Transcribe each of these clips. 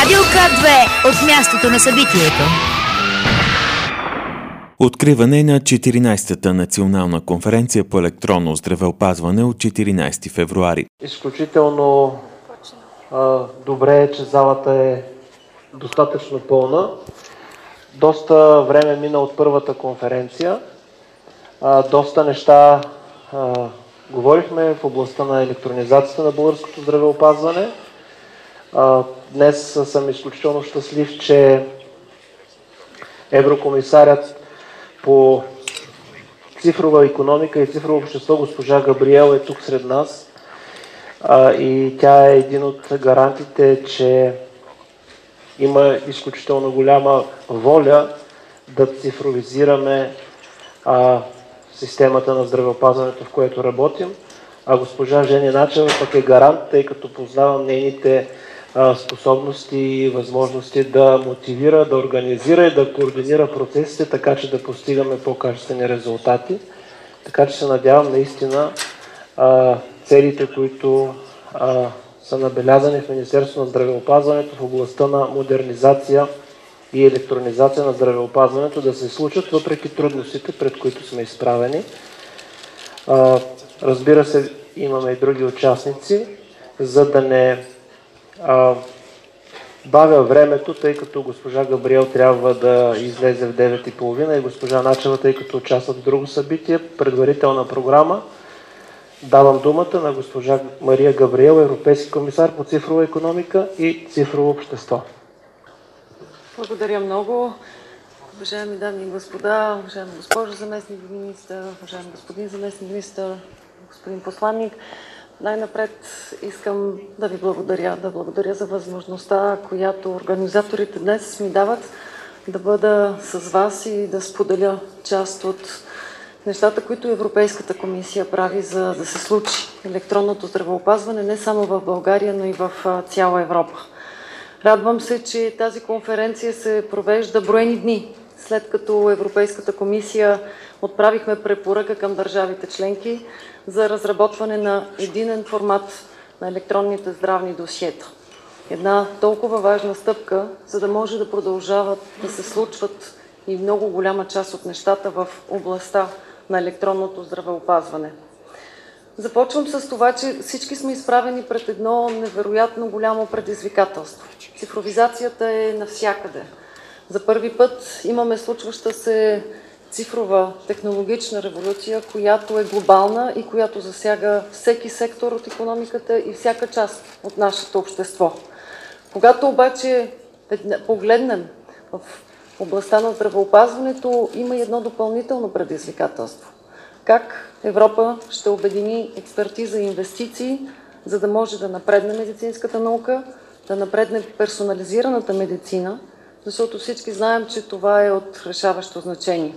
Радио К2 от мястото на събитието. Откриване на 14-та национална конференция по електронно здравеопазване от 14 февруари. Изключително добре е, че залата е достатъчно пълна. Доста време мина от първата конференция. Доста неща говорихме в областта на електронизацията на българското здравеопазване. Днес съм изключително щастлив, че еврокомисарят по цифрова икономика и цифрово общество госпожа Габриел е тук сред нас. И тя е един от гарантите, че има изключително голяма воля да цифровизираме системата на здравеопазването, в което работим. А госпожа Жени Начева пък е гарант, тъй като познавам нейните способности и възможности да мотивира, да организира и да координира процесите, така че да постигаме по-качествени резултати. Така че се надявам наистина целите, които са набелязани в Министерството на здравеопазването в областта на модернизация и електронизация на здравеопазването да се случат, въпреки трудностите, пред които сме изправени. Разбира се, имаме и други участници, за да не бавя времето, тъй като госпожа Габриел трябва да излезе в 9:30 и госпожа Начева, тъй като участват в друго събитие, предварителна програма. Давам думата на госпожа Мария Габриел, европейски комисар по цифрова икономика и цифрово общество. Благодаря много. Уважаеми дами и господа, уважаема госпожа заместник министър, уважаеми господин заместник министър, господин посланник, най-напред искам да ви благодаря за възможността, която организаторите днес ми дават да бъда с вас и да споделя част от нещата, които Европейската комисия прави, за да се случи електронното здравеопазване не само в България, но и в цяла Европа. Радвам се, че тази конференция се провежда броени дни, след като Европейската комисия отправихме препоръка към държавите членки за разработване на единен формат на електронните здравни досиета. Една толкова важна стъпка, за да може да продължават да се случват и много голяма част от нещата в областта на електронното здравеопазване. Започвам с това, че всички сме изправени пред едно невероятно голямо предизвикателство. Цифровизацията е навсякъде. За първи път имаме случваща се цифрова технологична революция, която е глобална и която засяга всеки сектор от икономиката и всяка част от нашето общество. Когато обаче погледнем в областта на здравеопазването, има и едно допълнително предизвикателство. Как Европа ще обедини експертиза и инвестиции, за да може да напредне медицинската наука, да напредне персонализираната медицина, защото всички знаем, че това е от решаващо значение.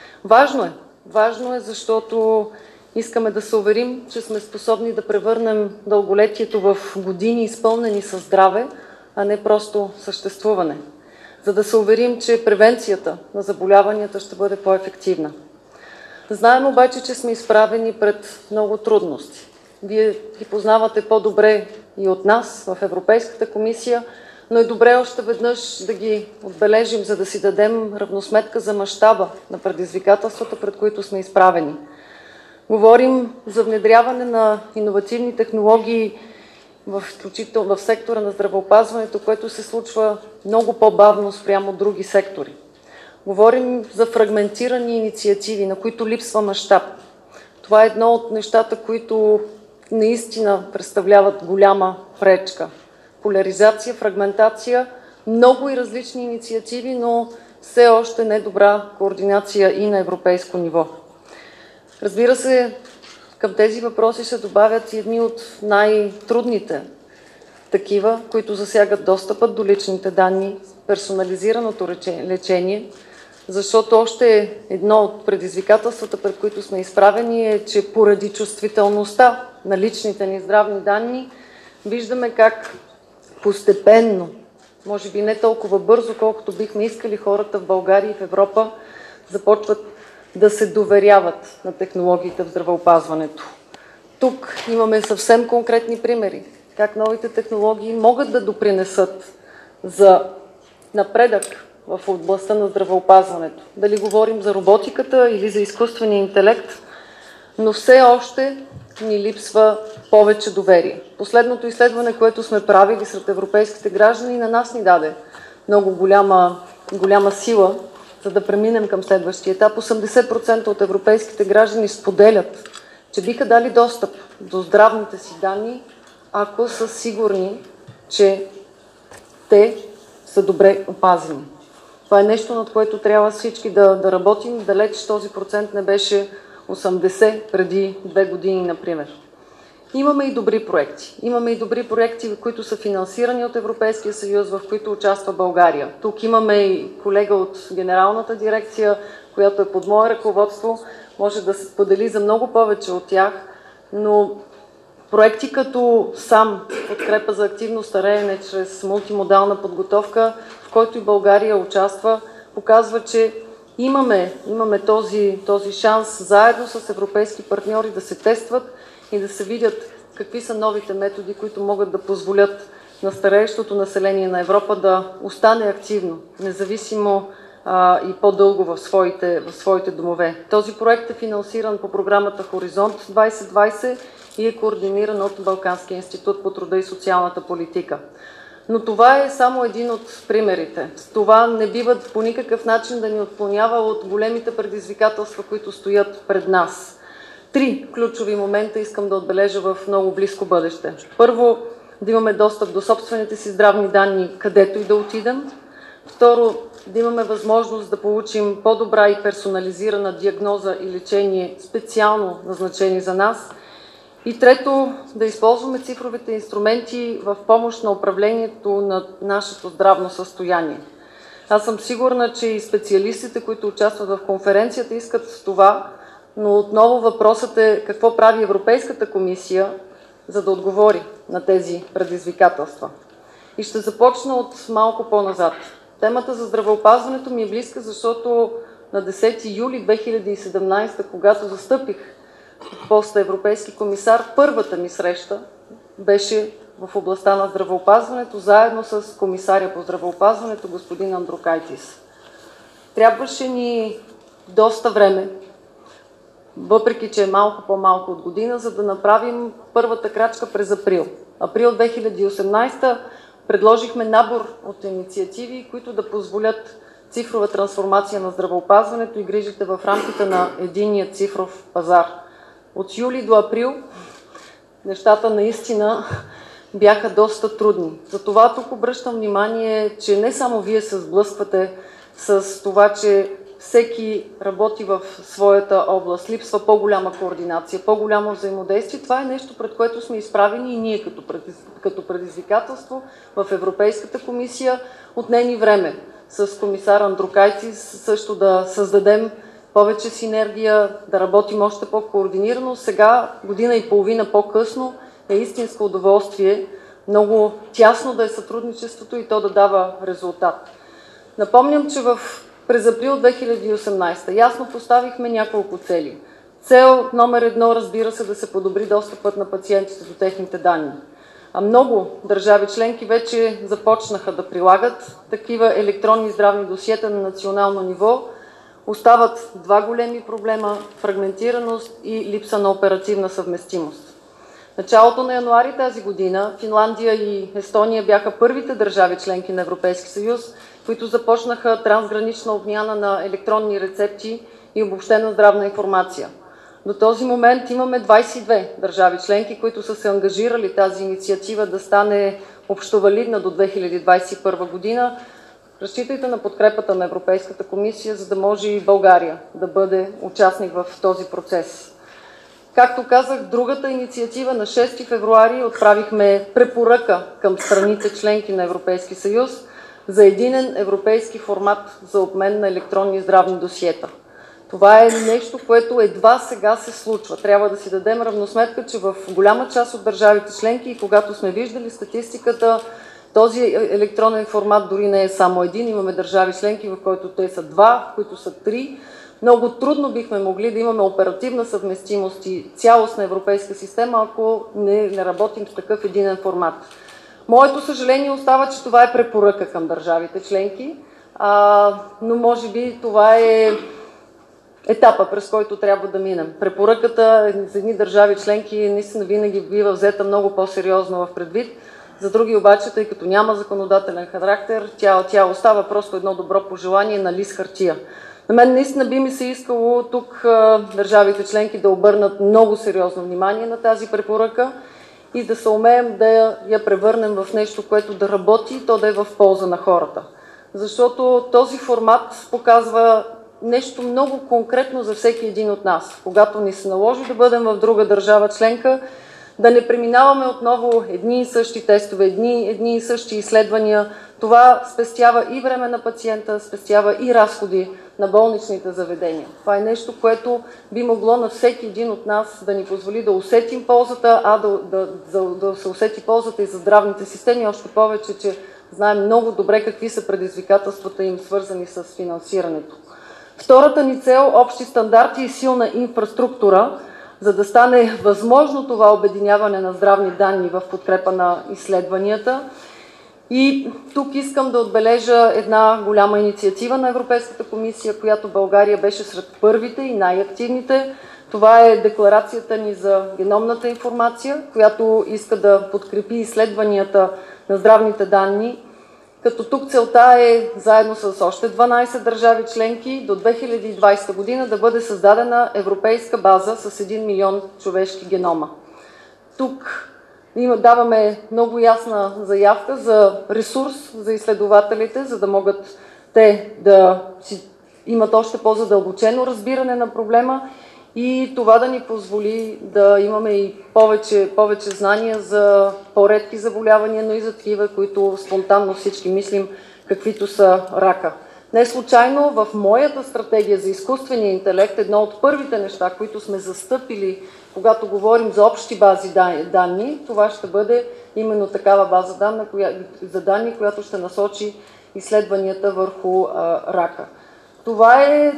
Важно е, защото искаме да се уверим, че сме способни да превърнем дълголетието в години изпълнени със здраве, а не просто съществуване. За да се уверим, че превенцията на заболяванията ще бъде по-ефективна. Знаем обаче, че сме изправени пред много трудности. Вие ги познавате по-добре и от нас в Европейската комисия, но е добре още веднъж да ги отбележим, за да си дадем равносметка за мащаба на предизвикателствата, пред които сме изправени. Говорим за внедряване на иновативни технологии включително в сектора на здравеопазването, което се случва много по-бавно спрямо други сектори. Говорим за фрагментирани инициативи, на които липсва мащаб. Това е едно от нещата, които наистина представляват голяма пречка. Поляризация, фрагментация, много и различни инициативи, но все още недобра координация и на европейско ниво. Разбира се, към тези въпроси се добавят и едни от най-трудните такива, които засягат достъпът до личните данни, персонализираното лечение, защото още едно от предизвикателствата, пред които сме изправени, е, че поради чувствителността на личните ни здравни данни, виждаме как постепенно, може би не толкова бързо, колкото бихме искали, хората в България и в Европа започват да се доверяват на технологиите в здравеопазването. Тук имаме съвсем конкретни примери, как новите технологии могат да допринесат за напредък в областта на здравеопазването. Дали говорим за роботиката или за изкуствения интелект, но все още ни липсва повече доверие. Последното изследване, което сме правили сред европейските граждани, на нас ни даде много голяма сила, за да преминем към следващия етап. 80% от европейските граждани споделят, че биха дали достъп до здравните си данни, ако са сигурни, че те са добре опазени. Това е нещо, над което трябва всички да работим. Далеч този процент не беше 80 преди 2 години, например. Имаме и добри проекти. Имаме и добри проекти, които са финансирани от Европейския съюз, в които участва България. Тук имаме и колега от Генералната дирекция, която е под мое ръководство, може да се подели за много повече от тях, но проекти като сам подкрепа за активно стареене чрез мултимодална подготовка, в който и България участва, показва, че имаме този шанс заедно с европейски партньори да се тестват и да се видят какви са новите методи, които могат да позволят на стареещото население на Европа да остане активно, независимо и по-дълго в своите домове. Този проект е финансиран по програмата Хоризонт 2020 и е координиран от Балканския институт по труда и социалната политика. Но това е само един от примерите. Това не бива по никакъв начин да ни отклонява от големите предизвикателства, които стоят пред нас. 3 ключови момента искам да отбележа в много близко бъдеще. Първо, да имаме достъп до собствените си здравни данни, където и да отидем. Второ, да имаме възможност да получим по-добра и персонализирана диагноза и лечение, специално назначени за нас. И трето, да използваме цифровите инструменти в помощ на управлението на нашето здравно състояние. Аз съм сигурна, че и специалистите, които участват в конференцията, искат това, но отново въпросът е какво прави Европейската комисия, за да отговори на тези предизвикателства. И ще започна от малко по-назад. Темата за здравеопазването ми е близка, защото на 10 юли 2017, когато застъпих в поста европейски комисар, първата ми среща беше в областта на здравеопазването, заедно с комисаря по здравеопазването господин Андрукайтис. Трябваше ни доста време, въпреки че е малко по-малко от година, за да направим първата крачка през април. Април 2018 предложихме набор от инициативи, които да позволят цифрова трансформация на здравеопазването и грижите в рамките на единния цифров пазар. От юли до април нещата наистина бяха доста трудни. Затова тук обръщам внимание, че не само вие се сблъсквате с това, че всеки работи в своята област, липсва по-голяма координация, по-голямо взаимодействие. Това е нещо, пред което сме изправени и ние като предизвикателство в Европейската комисия. Отне ни време с комисар Андрукайтис също да създадем повече синергия, да работим още по-координирано. Сега, година и половина по-късно, е истинско удоволствие много тясно да е сътрудничеството и то да дава резултат. Напомням, че през април 2018 ясно поставихме няколко цели. Цел номер 1, разбира се, да се подобри достъпът на пациентите до техните данни. А много държави членки вече започнаха да прилагат такива електронни здравни досиета на национално ниво. Остават 2 големи проблема – фрагментираност и липса на оперативна съвместимост. Началото на януари тази година Финландия и Естония бяха първите държави членки на Европейския съюз, които започнаха трансгранична обмяна на електронни рецепти и обобщена здравна информация. До този момент имаме 22 държави членки, които са се ангажирали тази инициатива да стане общовалидна до 2021 година. Разчитайте на подкрепата на Европейската комисия, за да може и България да бъде участник в този процес. Както казах, другата инициатива на 6 февруари отправихме препоръка към страните членки на Европейския съюз за единен европейски формат за обмен на електронни здравни досиета. Това е нещо, което едва сега се случва. Трябва да си дадем равносметка, че в голяма част от държавите членки, и когато сме виждали статистиката, този електронен формат дори не е само един. Имаме държави членки, в които те са 2, в които са 3. Много трудно бихме могли да имаме оперативна съвместимост и цялостна европейска система, ако не работим с такъв единен формат. Моето съжаление остава, че това е препоръка към държавите членки, но може би това е етапа, през който трябва да минем. Препоръката за едни държави членки наистина винаги бива взета много по-сериозно в предвид. За други обаче, тъй като няма законодателен характер, тя остава просто едно добро пожелание на лист хартия. На мен наистина би ми се искало тук държавите членки да обърнат много сериозно внимание на тази препоръка и да се умеем да я превърнем в нещо, което да работи и то да е в полза на хората. Защото този формат показва нещо много конкретно за всеки един от нас. Когато ни се наложи да бъдем в друга държава членка, да не преминаваме отново едни и същи тестове, едни и същи изследвания. Това спестява и време на пациента, спестява и разходи на болничните заведения. Това е нещо, което би могло на всеки един от нас да ни позволи да усетим ползата, да се усети ползата и за здравните системи, още повече, че знаем много добре какви са предизвикателствата им, свързани с финансирането. Втората ни цел – общи стандарти и силна инфраструктура, за да стане възможно това обединяване на здравни данни в подкрепа на изследванията. И тук искам да отбележа една голяма инициатива на Европейската комисия, която България беше сред първите и най-активните. Това е декларацията ни за геномната информация, която иска да подкрепи изследванията на здравните данни, като тук целта е заедно с още 12 държави членки до 2020 година да бъде създадена европейска база с 1 милион човешки генома. Тук даваме много ясна заявка за ресурс за изследователите, за да могат те да имат още по-задълбочено разбиране на проблема и това да ни позволи да имаме и повече знания за по-редки заболявания, но и за такива, които спонтанно всички мислим, каквито са рака. Не случайно в моята стратегия за изкуствения интелект едно от първите неща, които сме застъпили, когато говорим за общи бази данни, това ще бъде именно такава база данни, която ще насочи изследванията върху рака. Това е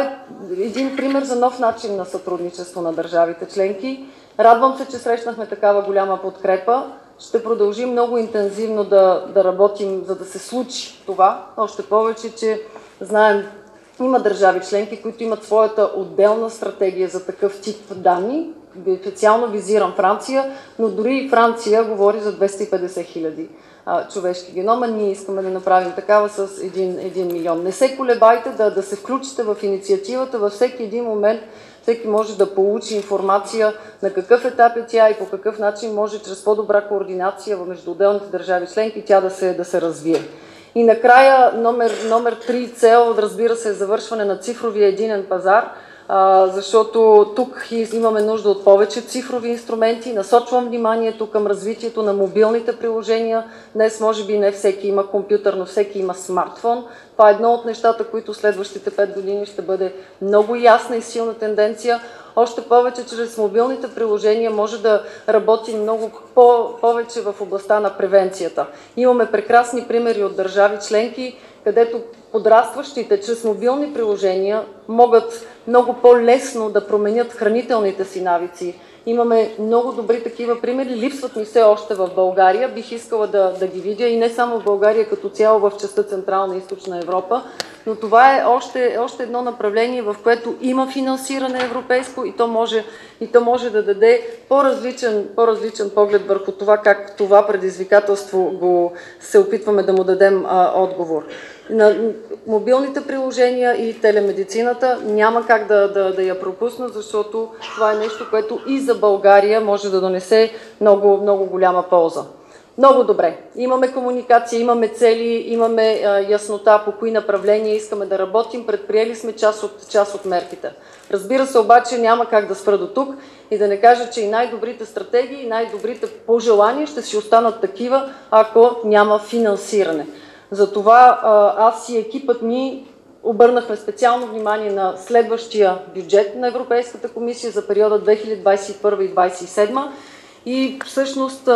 един пример за нов начин на сътрудничество на държавите членки. Радвам се, че срещнахме такава голяма подкрепа. Ще продължим много интензивно да работим, за да се случи това. Още повече, че знаем, има държави членки, които имат своята отделна стратегия за такъв тип данни. Специално визирам Франция, но дори и Франция говори за 250 хиляди човешки генома. Ние искаме да направим такава с 1 милион. Не се колебайте да се включите в инициативата. Във всеки един момент всеки може да получи информация на какъв етап е тя и по какъв начин може чрез по-добра координация между отделните държави членки тя да се развие. И накрая номер 3 цел, разбира се, е завършване на цифровия единен пазар, защото тук имаме нужда от повече цифрови инструменти. Насочвам вниманието към развитието на мобилните приложения. Днес може би не всеки има компютър, но всеки има смартфон. Това е едно от нещата, които следващите 5 години ще бъде много ясна и силна тенденция. Още повече, чрез мобилните приложения може да работим много повече в областта на превенцията. Имаме прекрасни примери от държави членки, където подрастващите чрез мобилни приложения могат много по-лесно да променят хранителните си навици. Имаме много добри такива примери, липсват ми все още в България. Бих искала да ги видя и не само в България, като цяло в частта Централна и Източна Европа. Но това е още едно направление, в което има финансиране европейско и то може да даде по-различен поглед върху това, как това предизвикателство се опитваме да му дадем отговор. На мобилните приложения и телемедицината няма как да я пропусна, защото това е нещо, което и за България може да донесе много, много голяма полза. Много добре. Имаме комуникация, имаме цели, имаме яснота по кои направления искаме да работим, предприели сме част от мерките. Разбира се, обаче няма как да спра до тук и да не кажа, че и най-добрите стратегии, и най-добрите пожелания ще си останат такива, ако няма финансиране. Затова аз и екипът ми обърнахме специално внимание на следващия бюджет на Европейската комисия за периода 2021 и 2027. И всъщност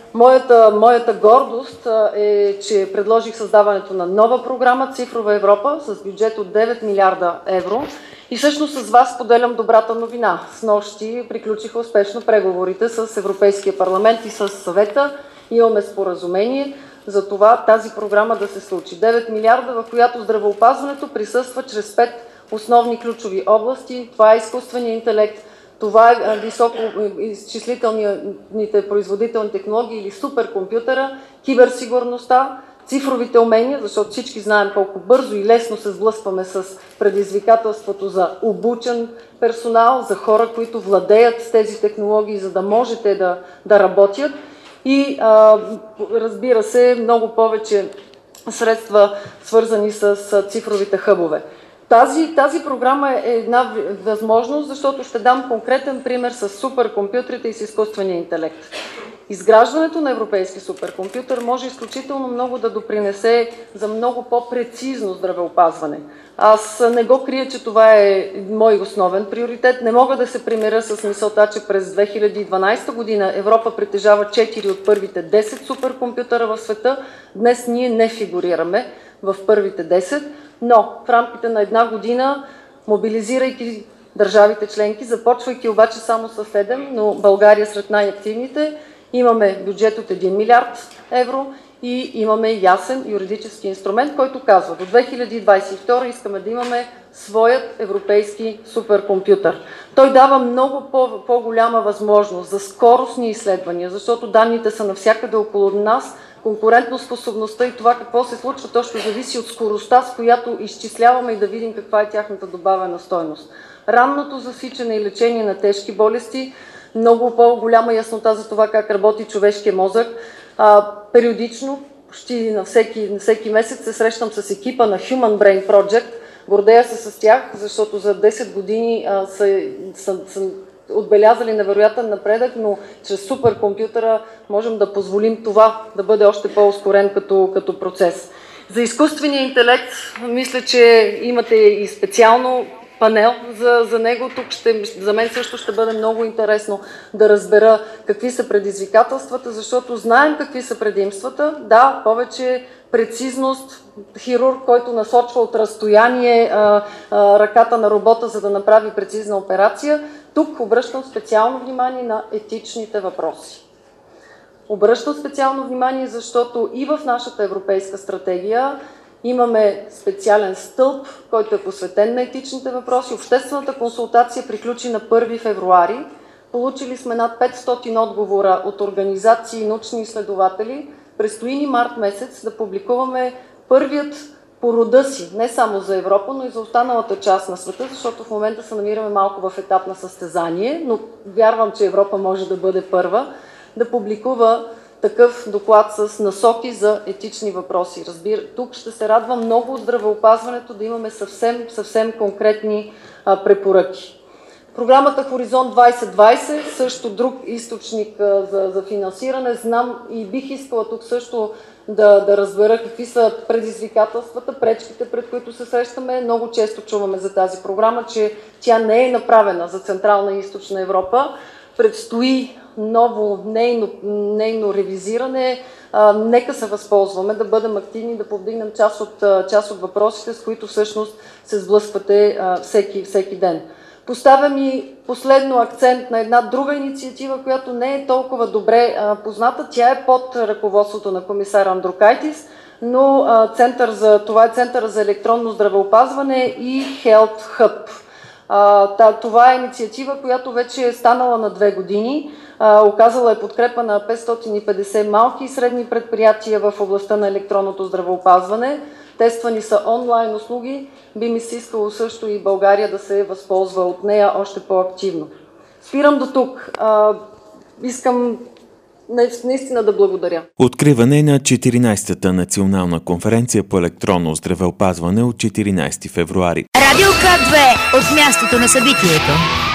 моята гордост е, че предложих създаването на нова програма Цифрова Европа с бюджет от 9 милиарда евро. И всъщност с вас споделям добрата новина. Снощи приключиха успешно преговорите с Европейския парламент и с Съвета Имаме споразумение за това тази програма да се случи. 9 милиарда, в която здравеопазването присъства чрез 5 основни ключови области. Това е изкуственият интелект, това е високо изчислителните производителни технологии или суперкомпютъра, киберсигурността, цифровите умения, защото всички знаем колко бързо и лесно се сблъскваме с предизвикателството за обучен персонал, за хора, които владеят с тези технологии, за да можете да работят. И разбира се, много повече средства, свързани с цифровите хъбове. Тази програма е една възможност, защото ще дам конкретен пример с суперкомпютрите и с изкуствения интелект. Изграждането на европейски суперкомпютър може изключително много да допринесе за много по-прецизно здравеопазване. Аз не го крия, че това е мой основен приоритет. Не мога да се примиря с мисълта, че през 2012 година Европа притежава 4 от първите 10 суперкомпютъра в света. Днес ние не фигурираме в първите 10, но в рамките на една година, мобилизирайки държавите членки, започвайки обаче само с 7, но България сред най-активните, имаме бюджет от 1 милиард евро и имаме ясен юридически инструмент, който казва, до 2022 искаме да имаме своят европейски суперкомпютър. Той дава много по-голяма възможност за скоростни изследвания, защото данните са навсякъде около нас. Конкурентоспособността и това какво се случва точно зависи от скоростта, с която изчисляваме и да видим каква е тяхната добавена стойност. Ранното засичане и лечение на тежки болести, много по-голяма яснота за това как работи човешкия мозък. Периодично, почти на всеки месец се срещам с екипа на Human Brain Project. Гордея се с тях, защото за 10 години са отбелязали невероятен напредък, но чрез суперкомпютъра можем да позволим това да бъде още по-ускорен като процес. За изкуствения интелект, мисля, че имате и специално панел за него. Тук за мен също ще бъде много интересно да разбера какви са предизвикателствата, защото знаем какви са предимствата. Да, повече прецизност, хирург, който насочва от разстояние ръката на робота, за да направи прецизна операция. Тук обръщам специално внимание на етичните въпроси. Обръщам специално внимание, защото и в нашата европейска стратегия имаме специален стълб, който е посветен на етичните въпроси. Обществената консултация приключи на 1 февруари. Получили сме над 500 отговора от организации и научни изследователи. Предстои ни март месец да публикуваме първият по рода си, не само за Европа, но и за останалата част на света, защото в момента се намираме малко в етап на състезание, но вярвам, че Европа може да бъде първа, да публикува такъв доклад с насоки за етични въпроси. Тук ще се радва много от здравеопазването да имаме съвсем конкретни препоръки. Програмата Хоризонт 2020, също друг източник за финансиране. Знам и бих искала тук също да разбера какви са предизвикателствата, пречките, пред които се срещаме. Много често чуваме за тази програма, че тя не е направена за Централна и Източна Европа. Предстои ново нейно ревизиране. Нека се възползваме да бъдем активни, да повдигнем част от въпросите, с които всъщност се сблъсквате всеки ден. Поставям и последно акцент на една друга инициатива, която не е толкова добре позната. Тя е под ръководството на комисар Андрюкайтис, но това е Център за електронно здравеопазване и Health Hub. Това е инициатива, която вече е станала на 2 години. Оказала е подкрепа на 550 малки и средни предприятия в областта на електронното здравеопазване. Тествани са онлайн услуги. Би ми се искало също и България да се възползва от нея още по-активно. Спирам до тук. Искам наистина да благодаря. Откриване на 14-та национална конференция по електронно здравеопазване от 14 февруари. Радио К2 от мястото на събитието.